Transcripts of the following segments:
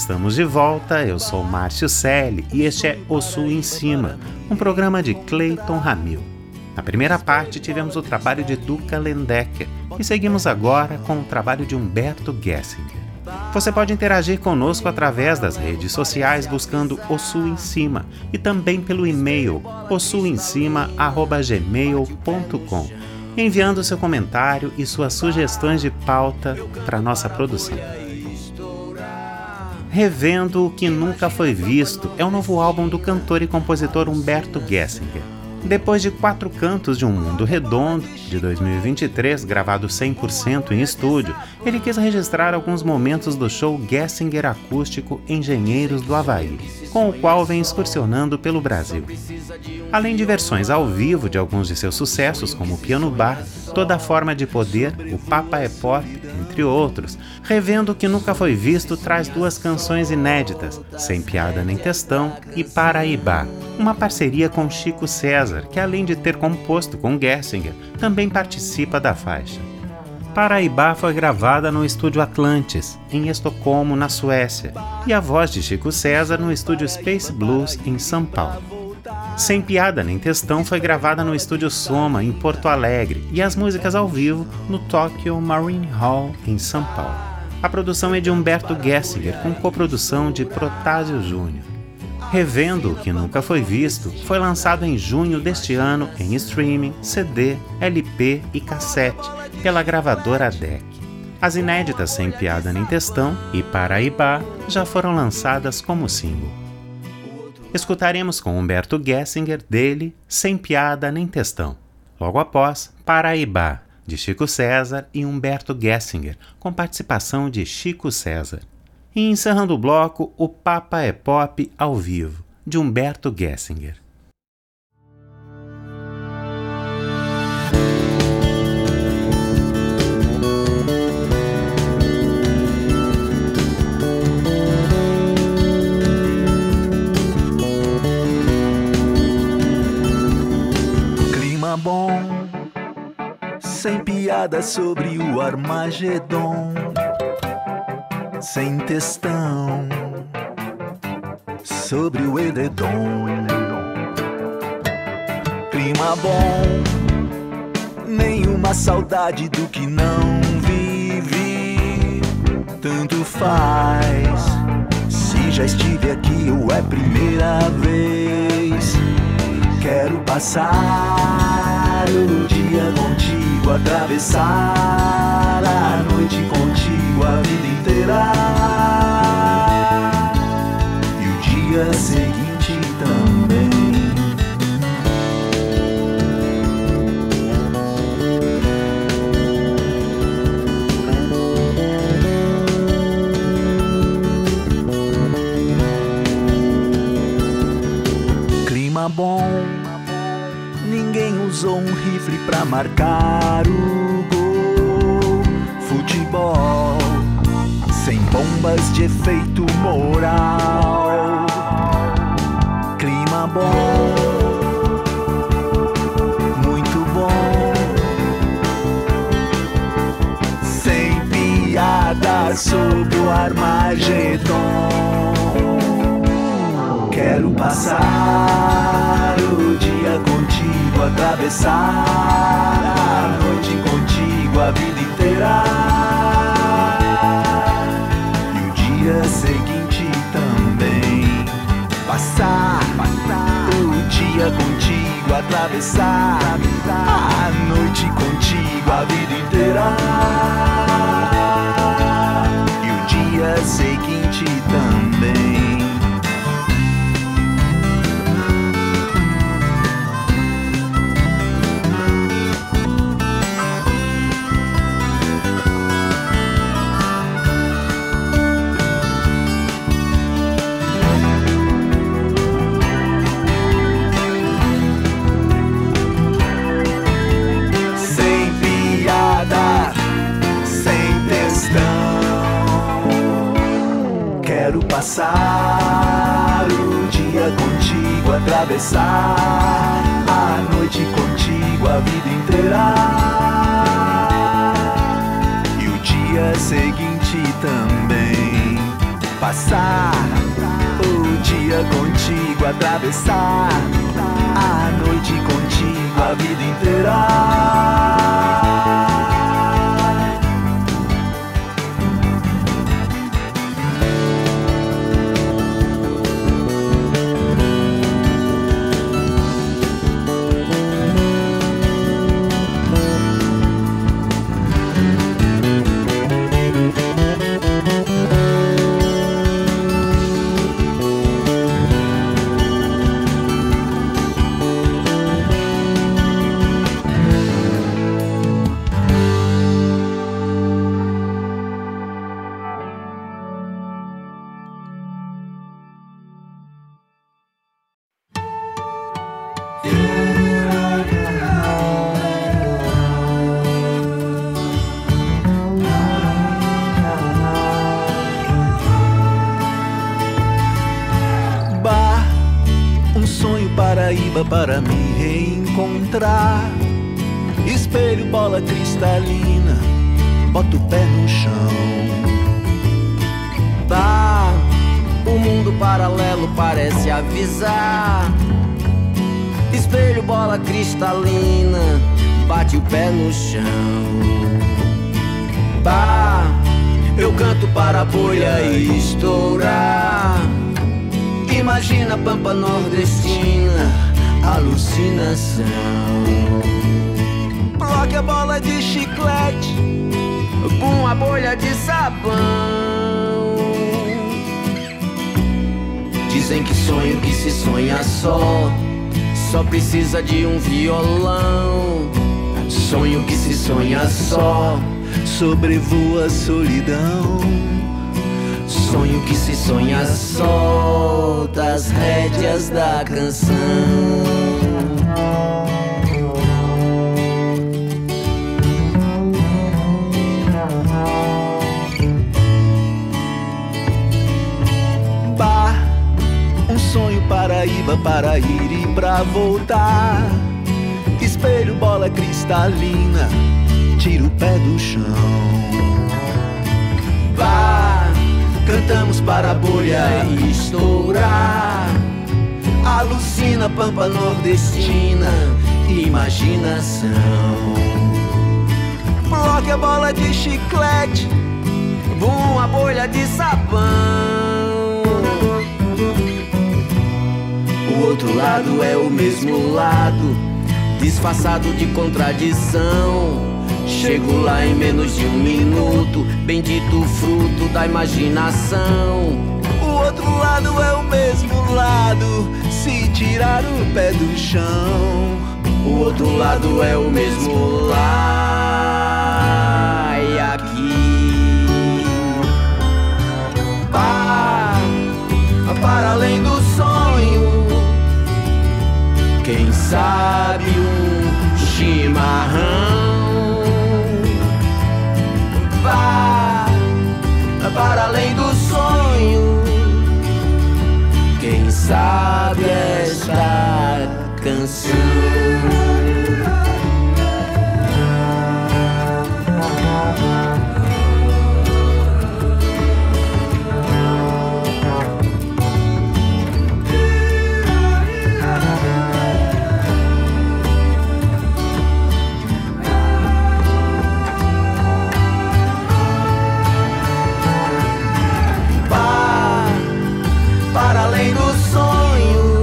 Estamos de volta, eu sou Márcio Selle e este é O Sul em Cima, um programa de Cleiton Ramil. Na primeira parte tivemos o trabalho de Duca Lendecker e seguimos agora com o trabalho de Humberto Gessinger. Você pode interagir conosco através das redes sociais buscando O Sul em Cima e também pelo e-mail osulemcima@gmail.com, enviando seu comentário e suas sugestões de pauta para nossa produção. Revendo o que nunca foi visto é o novo álbum do cantor e compositor Humberto Gessinger. Depois de 4 Cantos de um Mundo Redondo, de 2023, gravado 100% em estúdio, ele quis registrar alguns momentos do show Gessinger Acústico Engenheiros do Havaí, com o qual vem excursionando pelo Brasil. Além de versões ao vivo de alguns de seus sucessos, como o Piano Bar, Toda Forma de Poder, O Papa é Pop, entre outros, Revendo o que Nunca Foi Visto traz 2 canções inéditas, Sem Piada Nem Textão e Paraíba, uma parceria com Chico César, que além de ter composto com Gessinger, também participa da faixa. Paraíba foi gravada no estúdio Atlantis, em Estocolmo, na Suécia, e a voz de Chico César no estúdio Space Blues, em São Paulo. Sem Piada Nem Textão foi gravada no estúdio Soma, em Porto Alegre, e as músicas ao vivo no Tokyo Marine Hall, em São Paulo. A produção é de Humberto Gessinger, com coprodução de Protásio Júnior. Revendo o que Nunca Foi Visto foi lançado em junho deste ano em streaming, CD, LP e cassete pela gravadora DEC. As inéditas Sem Piada Nem Textão e Paraíba já foram lançadas como single. Escutaremos com Humberto Gessinger dele Sem Piada Nem Textão. Logo após, Paraíba, de Chico César e Humberto Gessinger, com participação de Chico César. E encerrando o bloco, O Papa é Pop ao vivo, de Humberto Gessinger. Clima bom, sem piada sobre o Armagedon, sem textão sobre o edredom. Clima bom, nenhuma saudade do que não vivi. Tanto faz se já estive aqui ou é primeira vez. Quero passar o dia contigo, atravessar a noite contigo, a vida inteira. E o dia seguinte também. Clima bom, ninguém usou um rifle pra marcar o gol. Futebol, sem bombas de efeito moral. Clima bom, muito bom, sem piada sobre o Armagedon. Quero passar o dia contigo, atravessar a noite contigo, a vida inteira. E o dia seguinte também. Passar o dia contigo, atravessar a noite contigo, a vida inteira. E o dia seguinte também. Quero passar o dia contigo, atravessar a noite contigo, a vida inteira. E o dia seguinte também. passar o dia contigo, atravessar a noite contigo, a vida inteira. Paraíba para me reencontrar. Espelho, bola cristalina, bota o pé no chão. Bah, o mundo paralelo parece avisar. Espelho, bola cristalina, bate o pé no chão. Bah, eu canto para a bolha estourar. Imagina a pampa nordestina, alucinação. Bloque a bola de chiclete, pum a bolha de sabão. Dizem que sonho que se sonha só precisa de um violão. Sonho que se sonha só, sobrevoa a solidão. Sonho que se sonha solta as rédeas da canção. Bah, um sonho Paraíba para ir e pra voltar. Espelho, bola cristalina, tira o pé do chão. Bah, cantamos para a bolha estourar. Alucina, pampa nordestina, imaginação. Bloque a bola de chiclete, bum a bolha de sabão. O outro lado é o mesmo lado, disfarçado de contradição. Chego lá em menos de um minuto, bendito fruto da imaginação. O outro lado é o mesmo lado, se tirar o pé do chão. O outro lado é o mesmo lá e aqui. Para além do sonho, quem sabe um chimarrão. Para além do sonho, quem sabe esta canção. Para além do sonho,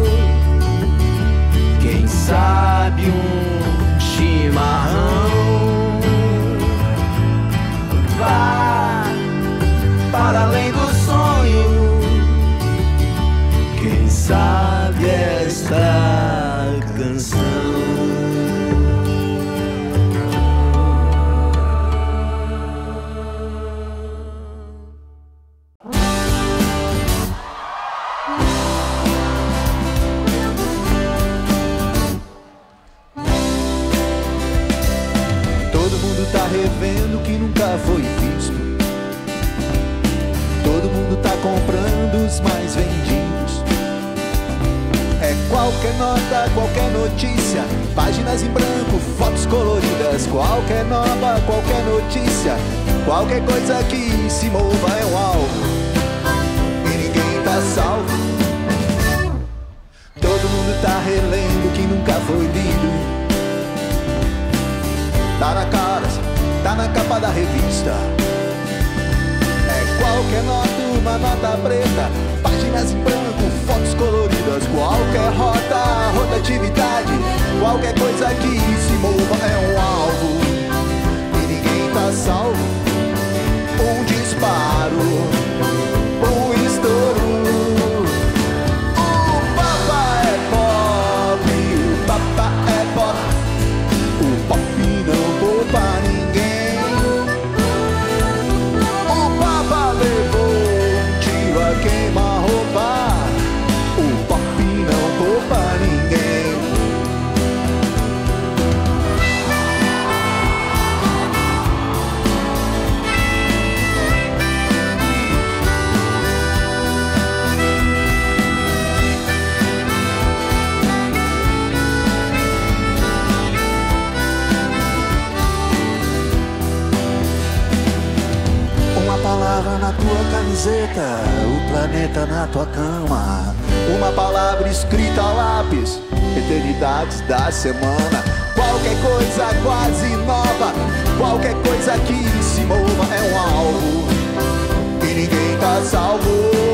quem sabe um chimarrão. Vá para além do sonho, quem sabe esta canção. Revendo que nunca foi visto. Todo mundo tá comprando os mais vendidos. É qualquer nota, qualquer notícia, páginas em branco, fotos coloridas. Qualquer nova, qualquer notícia, qualquer coisa que se mova é um alvo. salvo. Todo mundo tá relendo o que nunca foi lido. Tá na cara, tá na capa da revista. É qualquer nota, uma nota preta, páginas em branco, fotos coloridas. Qualquer rota, rotatividade, qualquer coisa que se mova é um alvo. E ninguém tá salvo. Um disparo, um estouro. O Papa é pop, o Papa é pop. O pop não poupa ninguém. O Papa levou um tiro a queima-roupa. O pop não poupa ninguém. Palavra na tua camiseta, o planeta na tua cama. Uma palavra escrita a lápis, eternidades da semana. Qualquer coisa quase nova, qualquer coisa que se mova é um alvo. E ninguém tá salvo.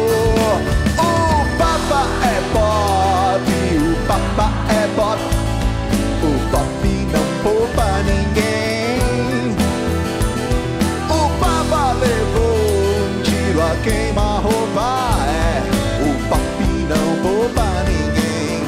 O Papa é pop, o Papa é pop. O pop não poupa ninguém. Levou um tiro a queima-roupa. É, o pop não poupa ninguém.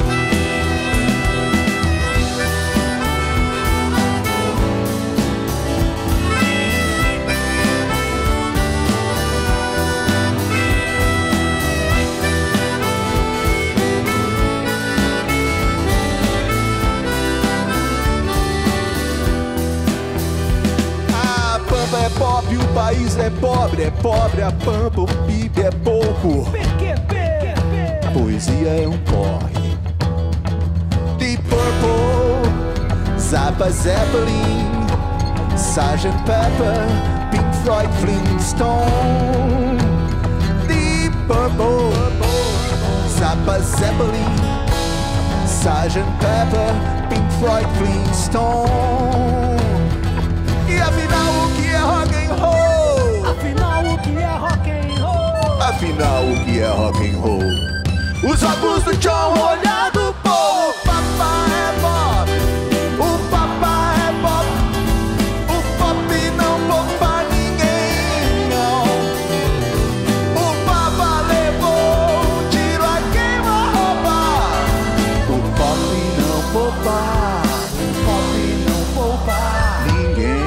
É pop, o país é pobre, a pampa, o PIB é pouco. A poesia é um corre. Deep Purple, Zappa Zeppelin, Sgt. Pepper, Pink Floyd, Flintstone. Deep Purple, Zappa Zeppelin, Sgt. Pepper, Pink Floyd, Flintstone. E afinal o que é rock and roll? Afinal o que é rock and roll? Afinal o que é rock and roll? Os óculos do John, olhar do povo. O Papa é pop, o Papa é pop. O pop não poupa ninguém, não. O Papa levou um tiro a queima-roupa. O pop não poupa, o pop não poupa ninguém.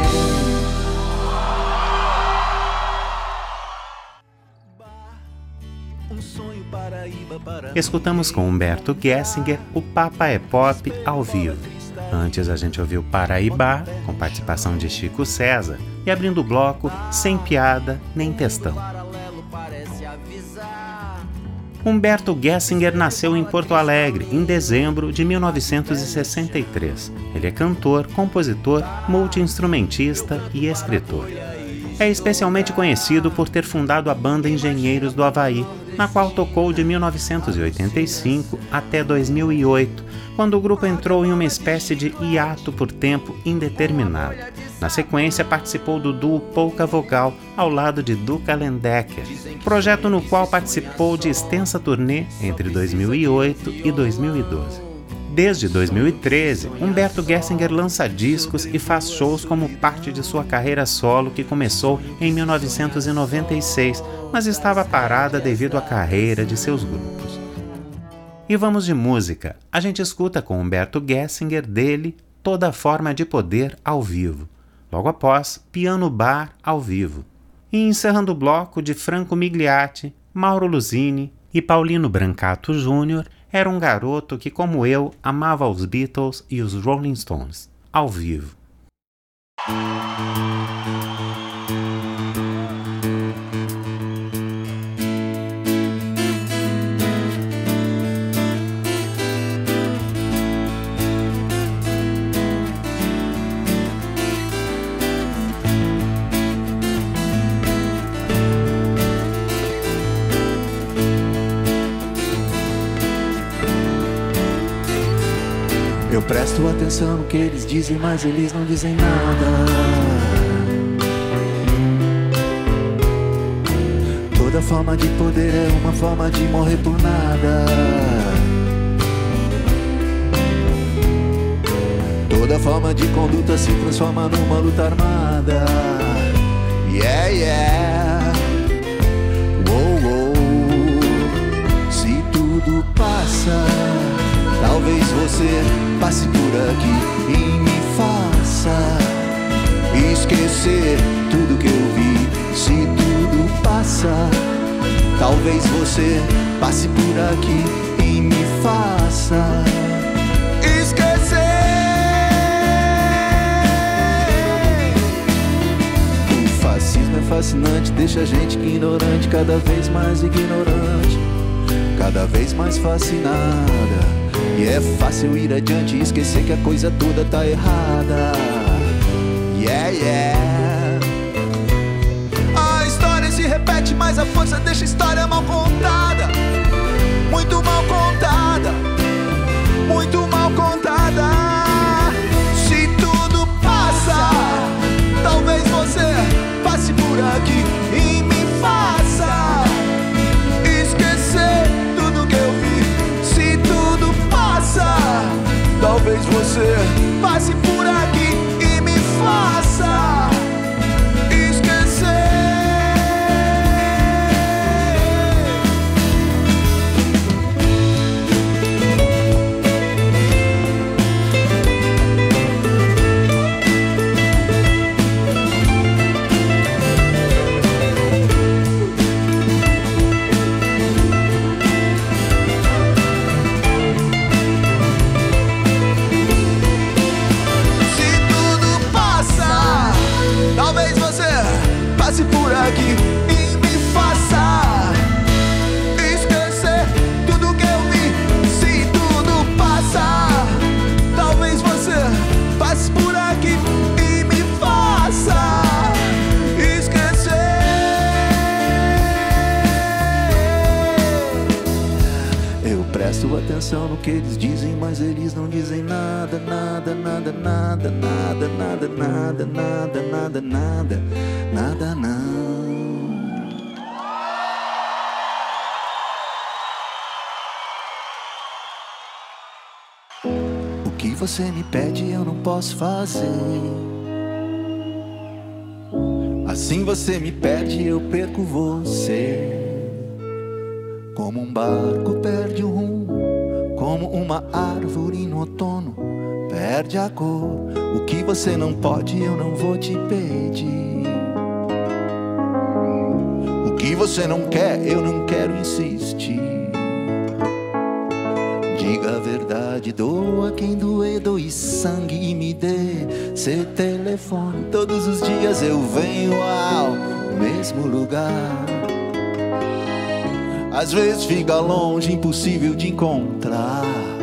Escutamos com Humberto Gessinger o Papa é Pop ao vivo. Antes a gente ouviu Paraíba, com participação de Chico César, e abrindo o bloco Sem Piada Nem Textão. Humberto Gessinger nasceu em Porto Alegre em dezembro de 1963. Ele é cantor, compositor, multi-instrumentista e escritor. É especialmente conhecido por ter fundado a banda Engenheiros do Havaí, na qual tocou de 1985 até 2008, quando o grupo entrou em uma espécie de hiato por tempo indeterminado. Na sequência, participou do duo Polka Vogal ao lado de Duca Lendecker, projeto no qual participou de extensa turnê entre 2008 e 2012. Desde 2013, Humberto Gessinger lança discos e faz shows como parte de sua carreira solo que começou em 1996, mas estava parada devido à carreira de seus grupos. E vamos de música. A gente escuta com Humberto Gessinger dele Toda Forma de Poder ao vivo. Logo após, Piano Bar ao vivo. E encerrando o bloco de Franco Migliati, Mauro Luzini e Paulino Brancato Jr., Era um Garoto que, como eu, amava os Beatles e os Rolling Stones, ao vivo. Eu presto atenção no que eles dizem, mas eles não dizem nada. Toda forma de poder é uma forma de morrer por nada. Toda forma de conduta se transforma numa luta armada. Yeah, yeah. Uou, uou. Se tudo passa, talvez você passe por aqui e me faça esquecer tudo que eu vi. Se tudo passa, talvez você passe por aqui e me faça esquecer. O fascismo é fascinante, deixa a gente ignorante, cada vez mais ignorante, cada vez mais fascinada. E é fácil ir adiante e esquecer que a coisa toda tá errada. Yeah, yeah. A história se repete, mas a força deixa a história mal contada. Muito mal contada, muito mal contada. Se tudo passa, talvez você passe por aqui e me faça esquecer tudo que eu vi. Se tudo passa, talvez você passe por aqui e me faça esquecer. Passe por aqui e me faça esquecer tudo que eu vi. Se tudo passa, talvez você passe por aqui e me faça esquecer. Eu presto atenção no que eles dizem, mas eles não dizem nada, nada, nada, nada, nada, nada, nada, nada, nada, nada. Nada não. O que você me pede eu não posso fazer. Assim você me perde, eu perco você. Como um barco perde o rumo, como uma árvore no outono perde a cor. O que você não pode eu não vou te pedir. O que você não quer, eu não quero insistir. Diga a verdade, doa quem doer, doe sangue e me dê seu telefone. Todos os dias eu venho ao mesmo lugar. Às vezes fica longe, impossível de encontrar.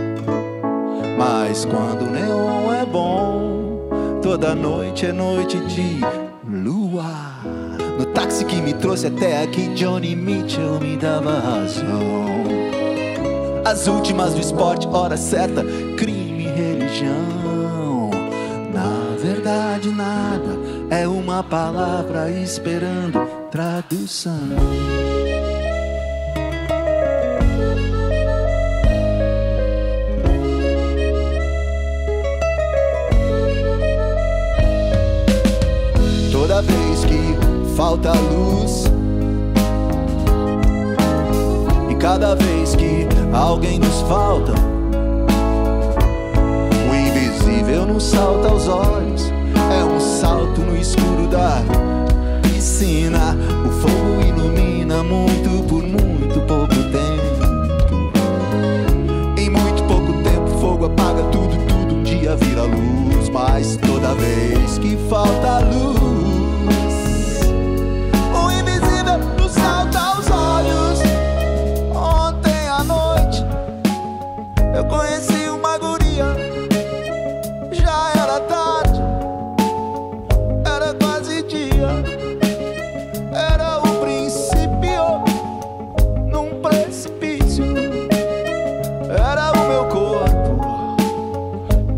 Mas quando o neon é bom, toda noite é noite de lua. No táxi que me trouxe até aqui, Johnny Mitchell me dava razão. As últimas do esporte, hora certa, crime e religião. Na verdade nada, é uma palavra esperando tradução. Toda vez que falta luz, e cada vez que alguém nos falta, o invisível nos salta aos olhos. É um salto no escuro da piscina. O fogo ilumina muito por muito pouco tempo. Em muito pouco tempo o fogo apaga tudo, tudo um dia vira luz. Mas toda vez que falta luz, salta aos olhos. Ontem à noite eu conheci uma guria. Já era tarde, era quase dia. Era o princípio num precipício. Era o meu corpo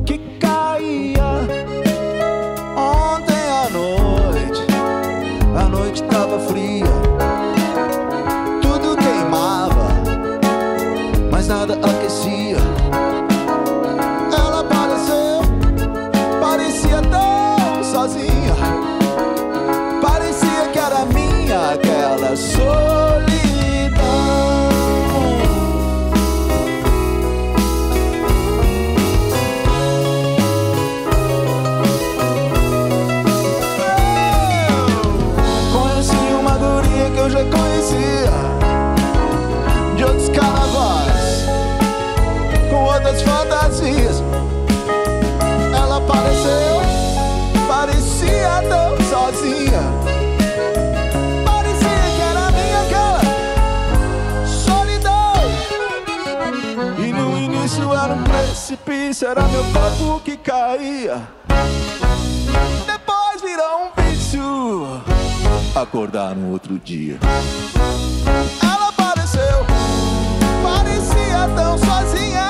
fantasias. Ela apareceu, parecia tão sozinha. Parecia que era minha aquela solidão. E no início era um precipício, era meu corpo que caía. Depois virou um vício, acordar no outro dia. Ela apareceu, parecia tão sozinha.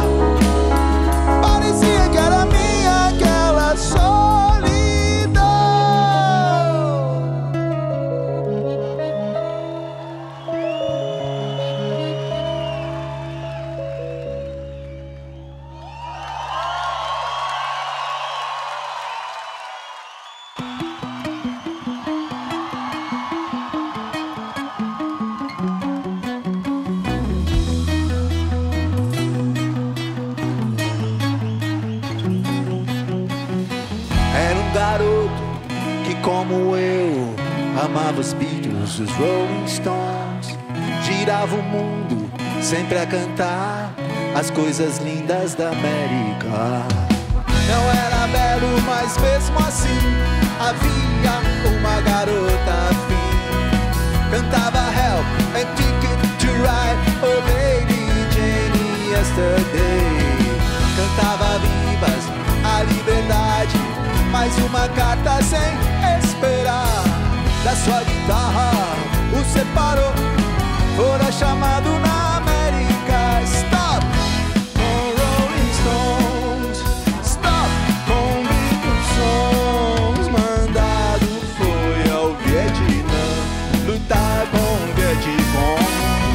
Parecia que era minha aquela solidão. Como eu, amava os Beatles, os Rolling Stones. Girava o mundo, sempre a cantar as coisas lindas da América. Não era belo, mas mesmo assim havia uma garota afim. Cantava Help and Ticket to Ride, oh Lady Jane Yesterday. Cantava vivas a liberdade, mais uma carta sem esperar. Da sua guitarra o separou, fora chamado na América. Stop com Rolling Stones, stop com Beatles Songs. Mandado foi ao Vietnã lutar com Vietcongs.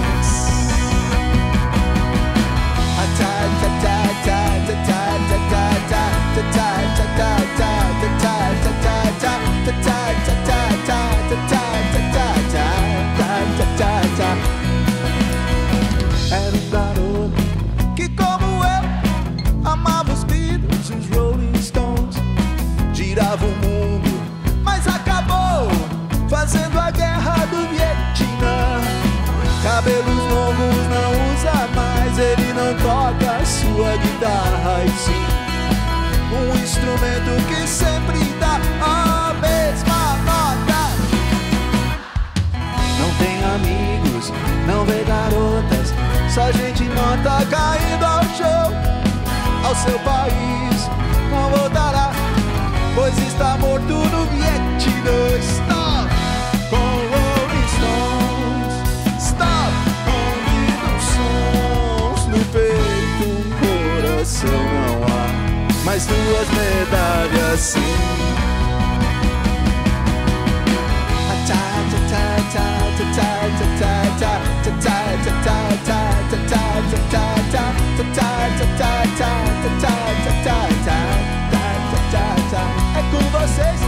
Era um garoto que, como eu, amava os Beatles, os Rolling Stones. Girava o mundo, mas acabou fazendo a guerra do Vietnã. Cabelos longos não usa mais, ele não toca a sua guitarra, e sim um instrumento que sempre dá a mesma nota. Não tem amigos, não vê garotas, só gente nota caindo ao chão. Ao seu país não voltará, pois está morto no Vietnã. Stop com Rolling Stones, stop com Beatles Songs. No peito um coração não há, mas duas medalhas sim. É com vocês.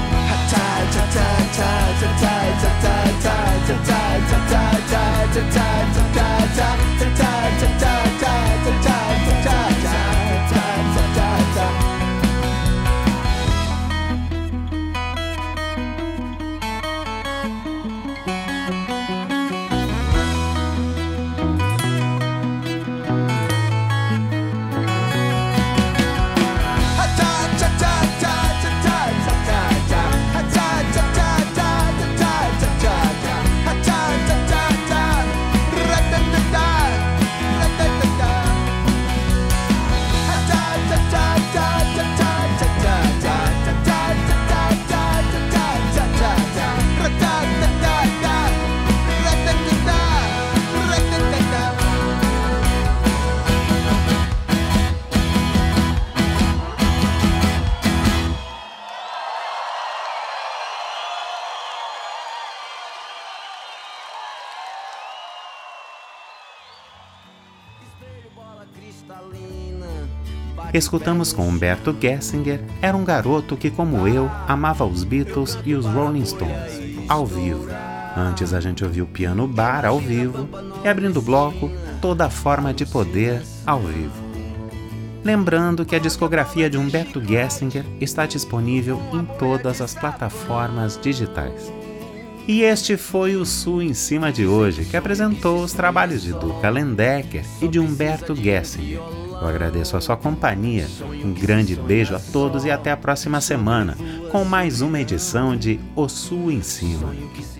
Escutamos com Humberto Gessinger, Era um garoto que, como eu, amava os Beatles e os Rolling Stones, ao vivo. Antes a gente ouviu Piano Bar ao vivo e, abrindo o bloco, Toda Forma de Poder ao vivo. Lembrando que a discografia de Humberto Gessinger está disponível em todas as plataformas digitais. E este foi o Sul em Cima de hoje, que apresentou os trabalhos de Duca Lendecker e de Humberto Gessinger. Eu agradeço a sua companhia, um grande beijo a todos e até a próxima semana, com mais uma edição de O Sul em Cima.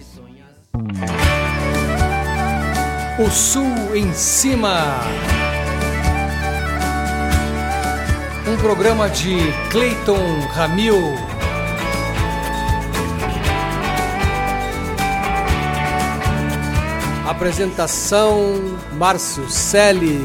O Sul em Cima. Um programa de Cleiton Ramil. Apresentação Márcio Selle.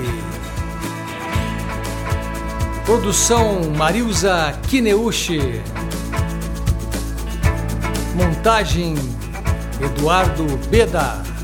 Produção Marilza Kineuchi. Montagem Eduardo Beda.